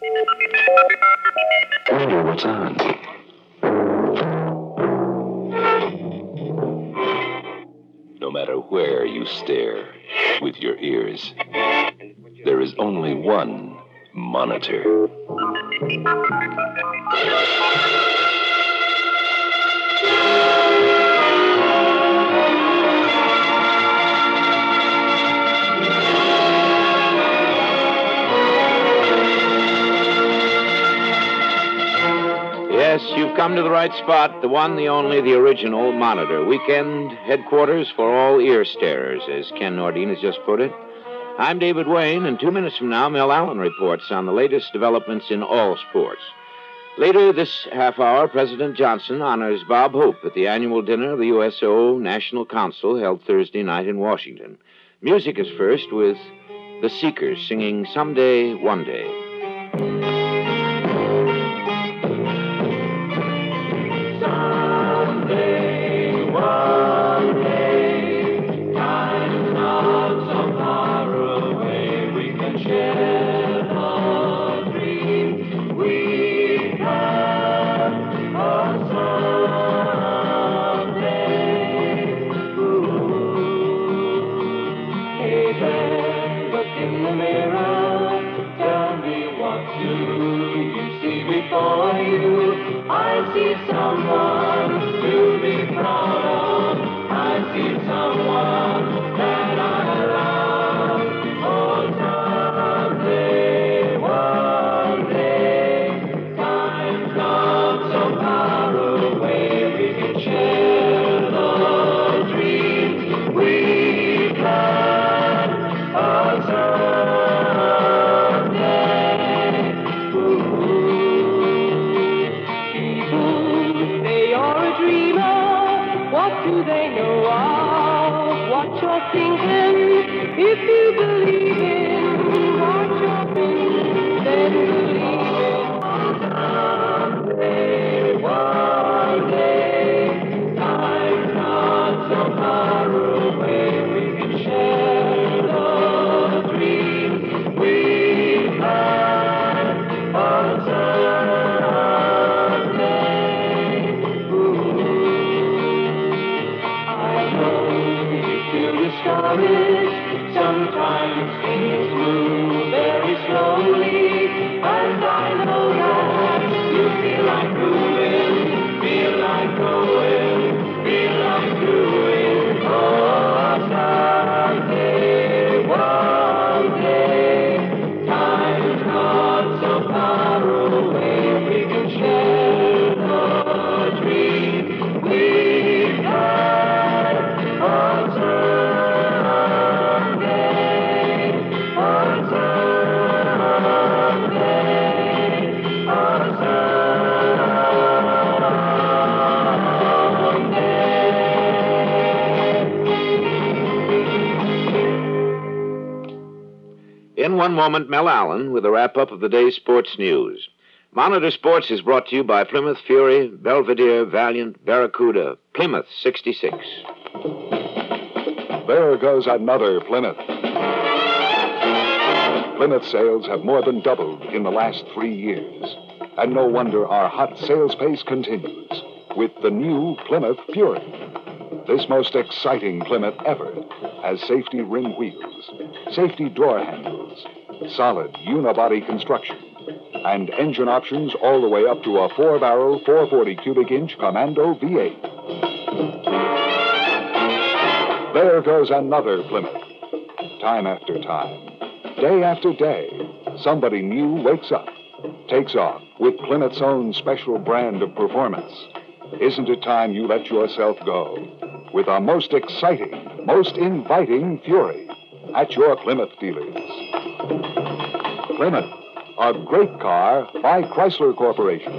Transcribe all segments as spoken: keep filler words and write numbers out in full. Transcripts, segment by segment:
Wonder what's on. No matter where you stare with your ears, there is only one monitor. Yes, you've come to the right spot. The one, the only, the original Monitor. Weekend headquarters for all ear starers, as Ken Nordine has just put it. I'm David Wayne, and two minutes from now, Mel Allen reports on the latest developments in all sports. Later this half hour, President Johnson honors Bob Hope at the annual dinner of the U S O National Council held Thursday night in Washington. Music is first with The Seekers singing Someday, One Day. In one moment, Mel Allen with a wrap-up of the day's sports news. Monitor Sports is brought to you by Plymouth Fury, Belvedere, Valiant, Barracuda, Plymouth sixty-six. There goes another Plymouth. Plymouth sales have more than doubled in the last three years. And no wonder our hot sales pace continues with the new Plymouth Fury. This most exciting Plymouth ever has safety rim wheels, safety door handles, solid unibody construction, and engine options all the way up to a four-barrel, four hundred forty cubic inch Commando V eight. There goes another Plymouth. Time after time, day after day, somebody new wakes up, takes off with Plymouth's own special brand of performance. Isn't it time you let yourself go with a most exciting, most inviting Fury at your Plymouth dealers? Plymouth, a great car by Chrysler Corporation.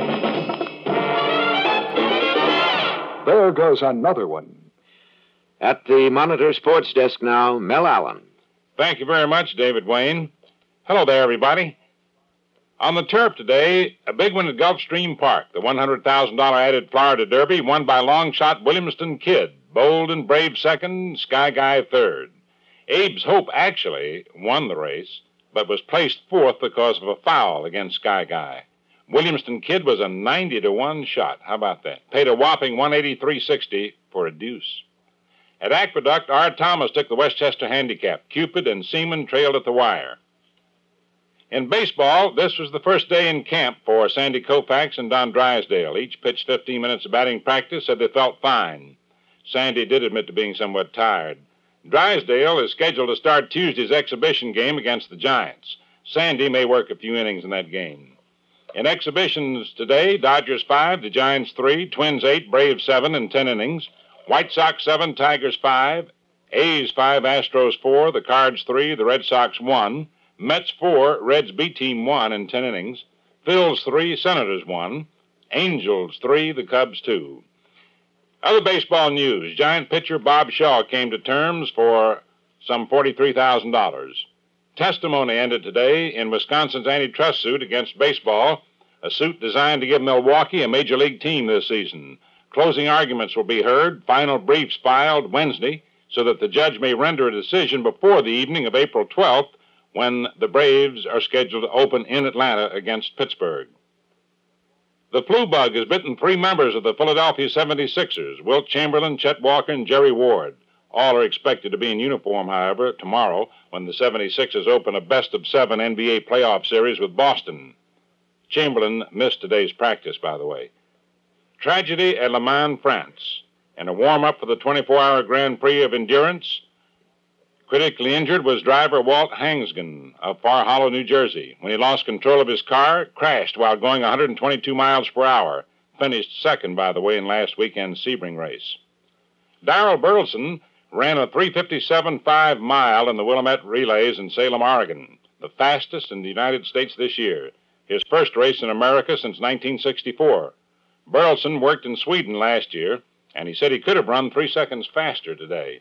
There goes another one. At the Monitor Sports Desk now, Mel Allen. Thank you very much, David Wayne. Hello there, everybody. On the turf today, a big one at Gulfstream Park, the one hundred thousand dollars added Florida Derby, won by long shot Williamston Kid. Bold and Brave second, Sky Guy third. Abe's Hope actually won the race, but was placed fourth because of a foul against Sky Guy. Williamston Kid was a ninety to one shot. How about that? Paid a whopping one eighty-three sixty for a deuce. At Aqueduct, Art Thomas took the Westchester handicap. Cupid and Seaman trailed at the wire. In baseball, this was the first day in camp for Sandy Koufax and Don Drysdale. Each pitched fifteen minutes of batting practice, said they felt fine. Sandy did admit to being somewhat tired. Drysdale is scheduled to start Tuesday's exhibition game against the Giants. Sandy may work a few innings in that game. In exhibitions today, Dodgers five, the Giants three, Twins eight, Braves seven in ten innings. White Sox seven, Tigers five, A's five, Astros four, the Cards three, the Red Sox one, Mets four, Reds B team one in ten innings, Phils three, Senators one, Angels three, the Cubs two. Other baseball news, Giant pitcher Bob Shaw came to terms for some forty-three thousand dollars. Testimony ended today in Wisconsin's antitrust suit against baseball, a suit designed to give Milwaukee a major league team this season. Closing arguments will be heard, final briefs filed Wednesday, so that the judge may render a decision before the evening of April twelfth, when the Braves are scheduled to open in Atlanta against Pittsburgh. The flu bug has bitten three members of the Philadelphia seventy-sixers, Wilt Chamberlain, Chet Walker, and Jerry Ward. All are expected to be in uniform, however, tomorrow when the seventy-sixers open a best-of-seven N B A playoff series with Boston. Chamberlain missed today's practice, by the way. Tragedy at Le Mans, France. In a warm-up for the twenty-four hour Grand Prix of Endurance, critically injured was driver Walt Hangsgen of Far Hollow, New Jersey. When he lost control of his car, crashed while going one hundred twenty-two miles per hour. Finished second, by the way, in last weekend's Sebring race. Darrell Burleson ran a three fifty-seven five mile in the Willamette Relays in Salem, Oregon, the fastest in the United States this year. His first race in America since nineteen sixty-four. Burleson worked in Sweden last year, and he said he could have run three seconds faster today.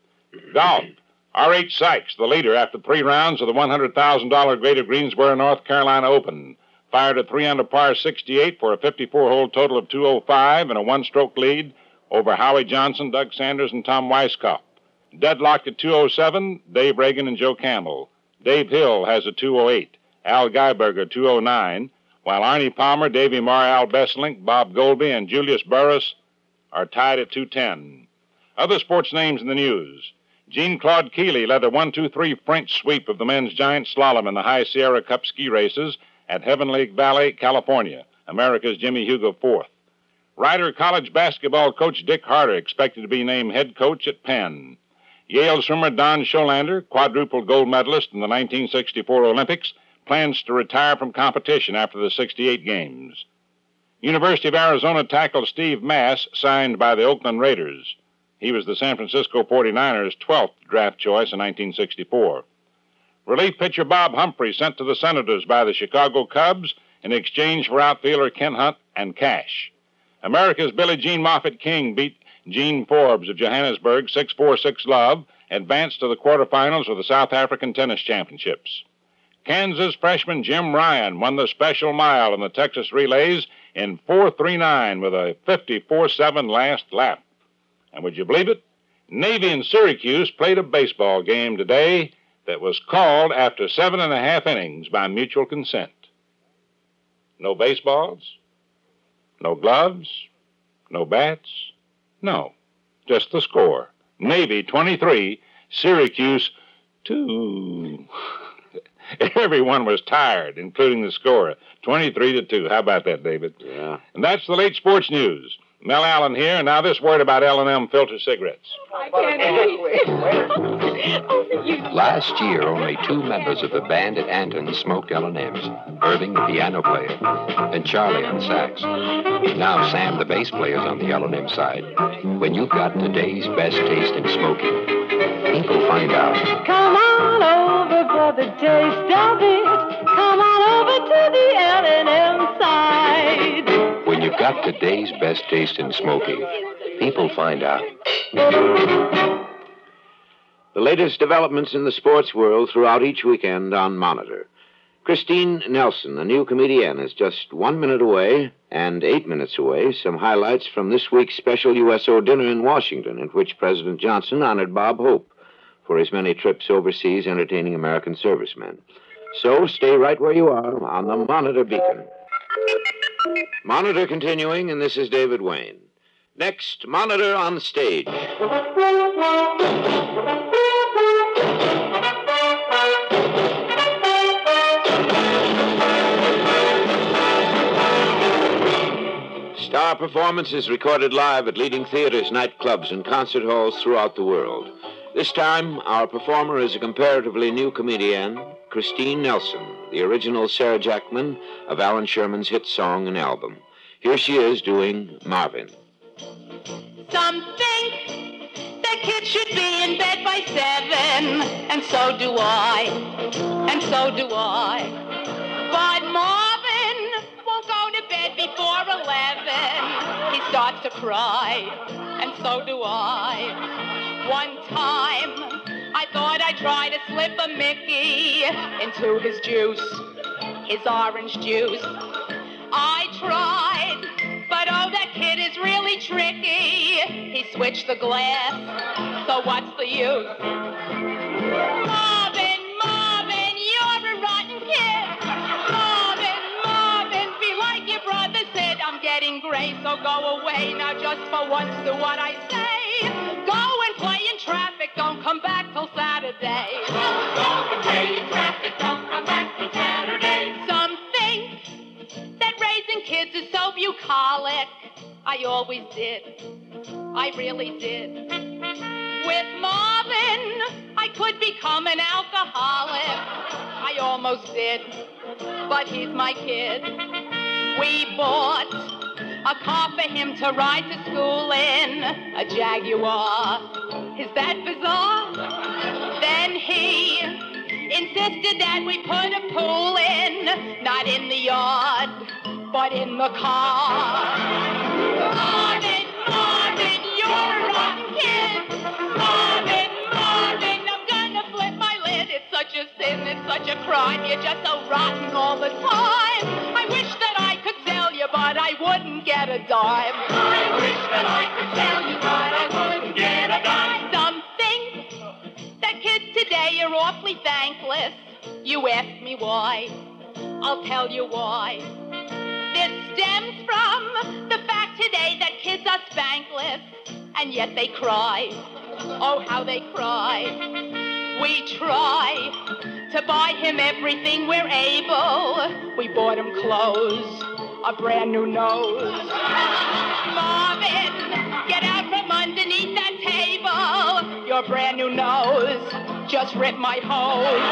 Golf. R H Sykes, the leader after three rounds of the one hundred thousand dollars Greater Greensboro, North Carolina Open, fired a three under par sixty-eight for a fifty-four hole total of two oh five and a one-stroke lead over Howie Johnson, Doug Sanders, and Tom Weiskopf. Deadlocked at two oh seven, Dave Reagan and Joe Campbell. Dave Hill has a two oh eight, Al Geiberger two oh nine, while Arnie Palmer, Davey Marr, Al Besselink, Bob Goldby, and Julius Burris are tied at two ten. Other sports names in the news. Jean-Claude Keeley led a one two three French sweep of the men's giant slalom in the High Sierra Cup ski races at Heavenly Valley, California. America's Jimmy Hugo fourth. Rider college basketball coach Dick Harder expected to be named head coach at Penn. Yale swimmer Don Scholander, quadruple gold medalist in the nineteen sixty-four Olympics, plans to retire from competition after the sixty-eight games. University of Arizona tackle Steve Mass signed by the Oakland Raiders. He was the San Francisco forty-niners' twelfth draft choice in nineteen sixty-four. Relief pitcher Bob Humphrey sent to the Senators by the Chicago Cubs in exchange for outfielder Ken Hunt and cash. America's Billie Jean Moffett King beat Jean Forbes of Johannesburg six four six love, advanced to the quarterfinals of the South African Tennis Championships. Kansas freshman Jim Ryan won the special mile in the Texas Relays in four thirty-nine with a fifty-four seven last lap. And would you believe it? Navy and Syracuse played a baseball game today that was called after seven and a half innings by mutual consent. No baseballs, no gloves, no bats, no, just the score. Navy twenty-three, Syracuse two. Everyone was tired, including the scorer, twenty-three to two. How about that, David? Yeah. And that's the late sports news. Mel Allen here, and now this word about L and M filter cigarettes. I can't wait. Last year, only two members of the band at Anton smoked L and M's, Irving, the piano player, and Charlie on sax. Now Sam, the bass player, is on the L and M side. When you've got today's best taste in smoking, people find out. Come on over for the taste of it. Come on over to the L and M side. When you've got today's best taste in smoking, people find out. The latest developments in the sports world throughout each weekend on Monitor. Christine Nelson, a new comedienne, is just one minute away, and eight minutes away, some highlights from this week's special U S O dinner in Washington, in which President Johnson honored Bob Hope for his many trips overseas entertaining American servicemen. So stay right where you are on the Monitor beacon. Monitor continuing, and this is David Wayne. Next, Monitor on stage. Star performances recorded live at leading theaters, nightclubs, and concert halls throughout the world. This time, our performer is a comparatively new comedian, Christine Nelson, the original Sarah Jackman of Alan Sherman's hit song and album. Here she is doing Marvin. Some think that kids should be in bed by seven, and so do I, and so do I. But Marvin won't go to bed before eleven. He starts to cry, and so do I. One time, I thought I'd try to slip a Mickey into his juice, his orange juice. I tried, but oh, that kid is really tricky. He switched the glass, so what's the use? Marvin, Marvin, you're a rotten kid. Marvin, Marvin, be like your brother Sid. I'm getting gray, so go away. Now just for once, do what I say. Go and play in traffic, don't come back till Saturday. Go and play in traffic, don't come back till Saturday. Some think that raising kids is so bucolic. I always did. I really did. With Marvin, I could become an alcoholic. I almost did. But he's my kid. We bought a car for him to ride to school in, a Jaguar. Is that bizarre? Then he insisted that we put a pool in, not in the yard, but in the car. Marvin, Marvin, you're a rotten kid. Marvin, Marvin, I'm gonna flip my lid. It's such a sin, it's such a crime. You're just so rotten all the time. I wish that I could tell you, but I wouldn't get a dime. I wish that I could tell you, but I wouldn't get a dime. Some think that kids today are awfully thankless. You ask me why, I'll tell you why. This stems from the fact today that kids are spankless, and yet they cry. Oh, how they cry. We try to buy him everything we're able. We bought him clothes, a brand new nose. Marvin, get out from underneath that table. Your brand new nose just ripped my hose.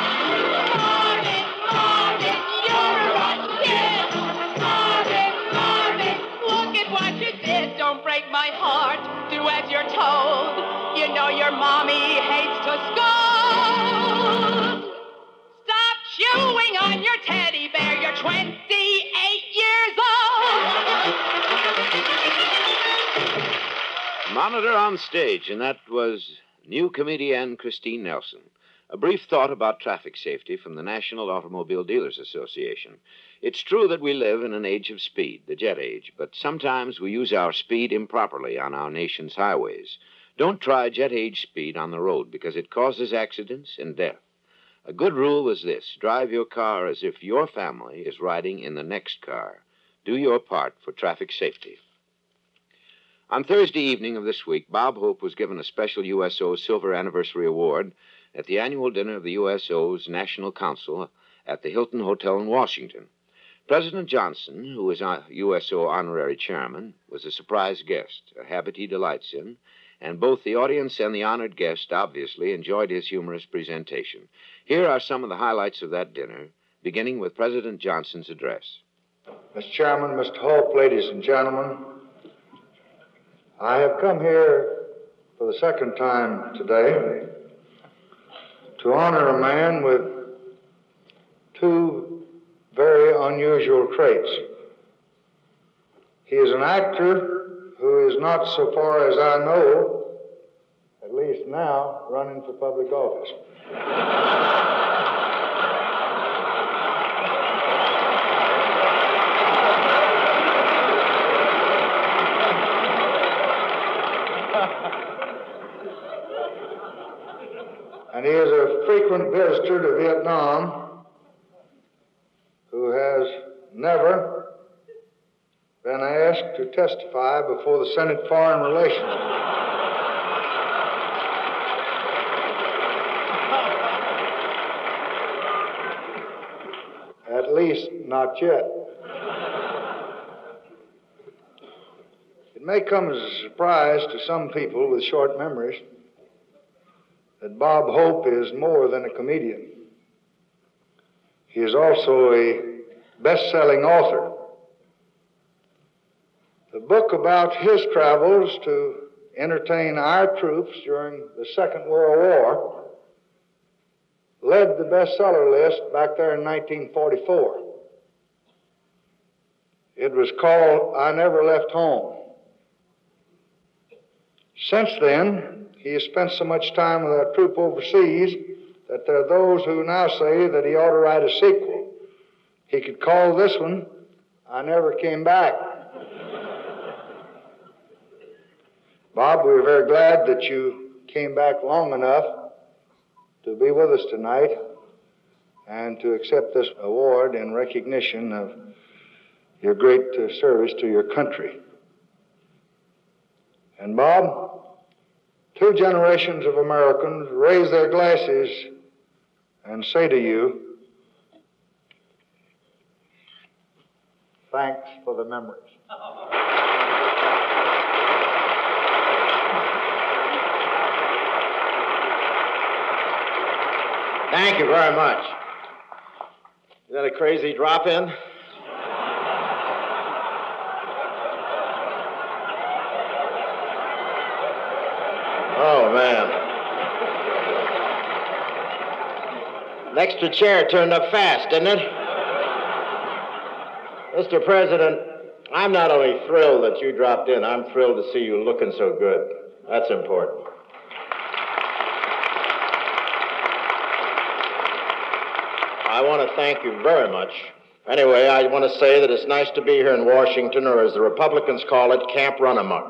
Marvin, Marvin, you're a rotten kid. Marvin, Marvin, look at what you did. Don't break my heart. Do as you're told. You know your mommy hates to scold. Stop chewing on your teddy bear. You're twenty-eight years old. Monitor on stage, and that was new comedian Christine Nelson. A brief thought about traffic safety from the National Automobile Dealers Association. It's true that we live in an age of speed, the jet age, but sometimes we use our speed improperly on our nation's highways. Don't try jet age speed on the road because it causes accidents and death. A good rule is this: drive your car as if your family is riding in the next car. Do your part for traffic safety. On Thursday evening of this week, Bob Hope was given a special U S O Silver Anniversary Award at the annual dinner of the U S O's National Council at the Hilton Hotel in Washington. President Johnson, who is U S O honorary chairman, was a surprise guest, a habit he delights in, and both the audience and the honored guest obviously enjoyed his humorous presentation. Here are some of the highlights of that dinner, beginning with President Johnson's address. Mister Chairman, Mister Hope, ladies and gentlemen, I have come here for the second time today to honor a man with two very unusual traits. He is an actor who is not, so far as I know, at least now, running for public office. And he is a frequent visitor to Vietnam, never been asked to testify before the Senate Foreign Relations Committee. At least, not yet. It may come as a surprise to some people with short memories that Bob Hope is more than a comedian. He is also a best-selling author. The book about his travels to entertain our troops during the Second World War led the bestseller list back there in nineteen forty-four. It was called I Never Left Home. Since then, he has spent so much time with our troop overseas that there are those who now say that he ought to write a sequel. He could call this one, I Never Came Back. Bob, we're very glad that you came back long enough to be with us tonight and to accept this award in recognition of your great uh, service to your country. And Bob, two generations of Americans raise their glasses and say to you, thanks for the memories. Thank you very much. Is that a crazy drop-in? Oh, man. The extra chair turned up fast, didn't it? Mister President, I'm not only thrilled that you dropped in, I'm thrilled to see you looking so good. That's important. I want to thank you very much. Anyway, I want to say that it's nice to be here in Washington, or as the Republicans call it, Camp Run-Amok.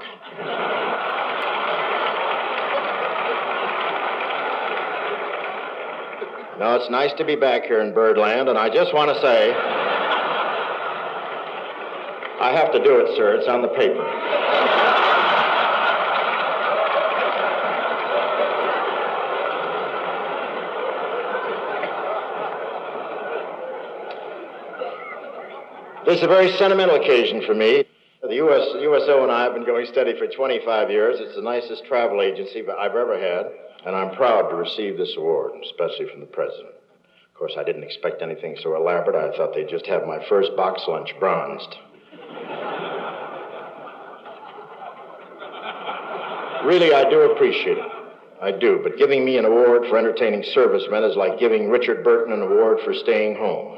No, it's nice to be back here in Birdland, and I just want to say, I have to do it, sir. It's on the paper. This is a very sentimental occasion for me. The U S, U S O and I have been going steady for twenty-five years. It's the nicest travel agency I've ever had, and I'm proud to receive this award, especially from the President. Of course, I didn't expect anything so elaborate. I thought they'd just have my first box lunch bronzed. Really, I do appreciate it. I do, but giving me an award for entertaining servicemen is like giving Richard Burton an award for staying home.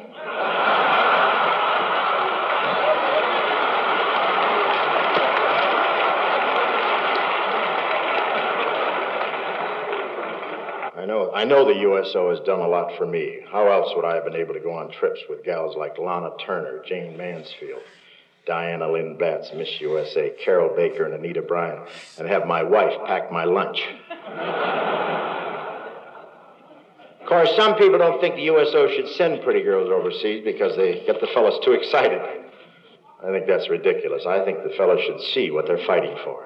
I know the U S O has done a lot for me. How else would I have been able to go on trips with gals like Lana Turner, Jane Mansfield, Diana Lynn Batts, Miss U S A, Carol Baker, and Anita Bryant, and have my wife pack my lunch? Of course, some people don't think the U S O should send pretty girls overseas because they get the fellas too excited. I think that's ridiculous. I think the fellas should see what they're fighting for.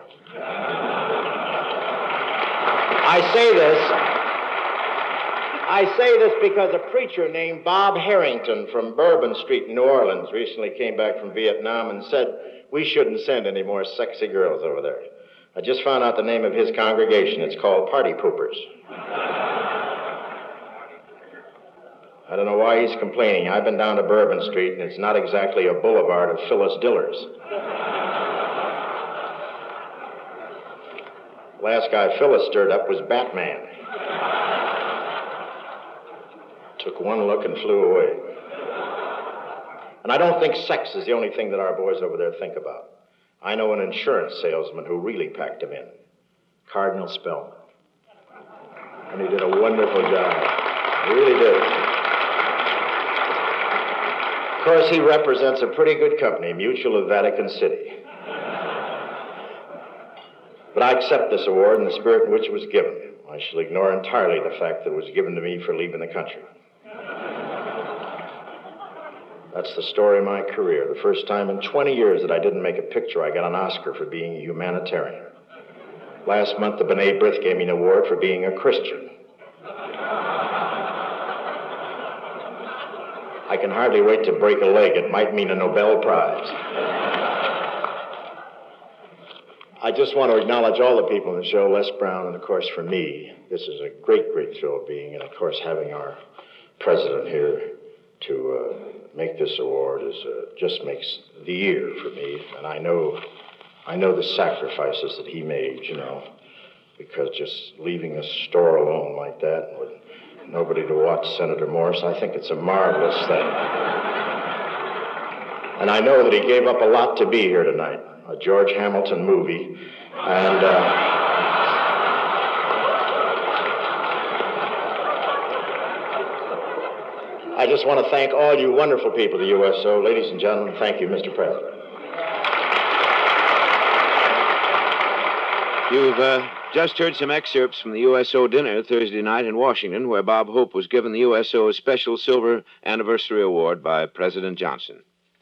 I say this... I say this because a preacher named Bob Harrington from Bourbon Street in New Orleans recently came back from Vietnam and said we shouldn't send any more sexy girls over there. I just found out the name of his congregation. It's called Party Poopers. I don't know why he's complaining. I've been down to Bourbon Street, and it's not exactly a boulevard of Phyllis Dillers. Last guy Phyllis stirred up was Batman. Took one look and flew away. And I don't think sex is the only thing that our boys over there think about. I know an insurance salesman who really packed him in. Cardinal Spellman. And he did a wonderful job. He really did. Of course, he represents a pretty good company, Mutual of Vatican City. But I accept this award in the spirit in which it was given. I shall ignore entirely the fact that it was given to me for leaving the country. That's the story of my career. The first time in twenty years that I didn't make a picture, I got an Oscar for being a humanitarian. Last month, the B'nai B'rith gave me an award for being a Christian. I can hardly wait to break a leg. It might mean a Nobel Prize. I just want to acknowledge all the people in the show, Les Brown, and of course for me, this is a great, great thrill of being, and of course having our president here to uh, make this award is uh, just makes the year for me. And I know, I know the sacrifices that he made, you know, because just leaving a store alone like that with nobody to watch Senator Morse, I think it's a marvelous thing. And I know that he gave up a lot to be here tonight. A George Hamilton movie, and uh, I just want to thank all you wonderful people of the U S O. Ladies and gentlemen, thank you, Mister President. You've uh, just heard some excerpts from the U S O dinner Thursday night in Washington, where Bob Hope was given the U S O Special Silver Anniversary Award by President Johnson.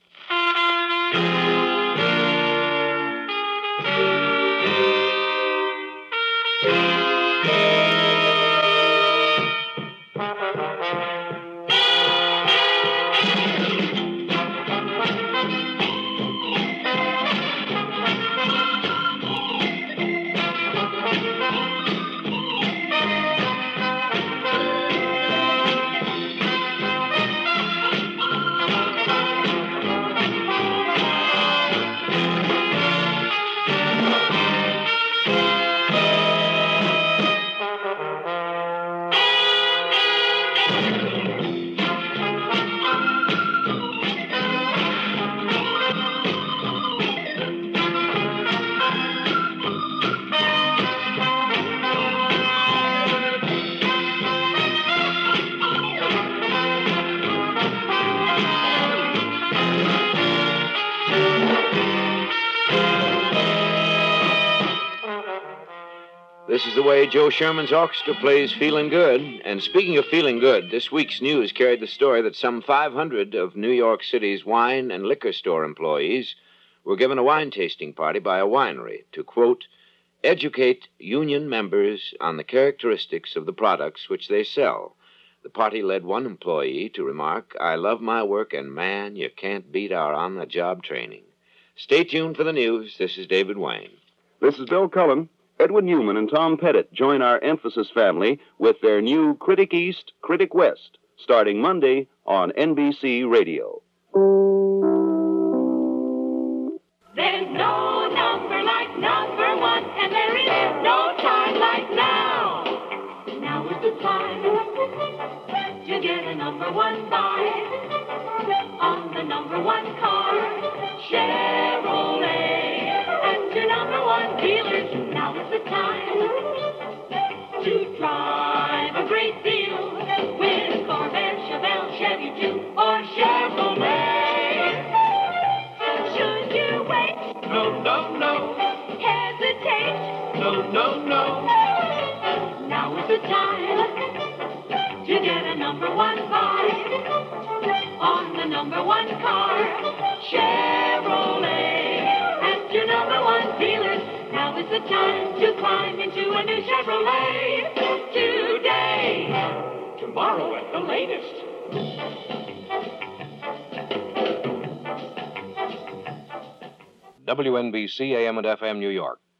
This is the way Joe Sherman's orchestra plays Feeling Good. And speaking of feeling good, this week's news carried the story that some five hundred of New York City's wine and liquor store employees were given a wine tasting party by a winery to, quote, educate union members on the characteristics of the products which they sell. The party led one employee to remark, I love my work, and man, you can't beat our on-the-job training. Stay tuned for the news. This is David Wayne. This is Bill Cullen. Edwin Newman and Tom Pettit join our Emphasis family with their new Critic East, Critic West, starting Monday on N B C Radio. There's no number like number one, and there is no time like now. Now is the time to get a number one buy on the number one car, Chevrolet. And your number one dealers, now is the time to drive a great deal with Corvette, Chevelle, Chevy too, or Chevrolet. Should you wait? No, no, no. Hesitate? No, no, no. Now is the time to get a number one buy on the number one car, Chevrolet. And your number one dealers, now is the time to climb into a new Chevrolet today. Tomorrow at the latest. W N B C A M and F M New York.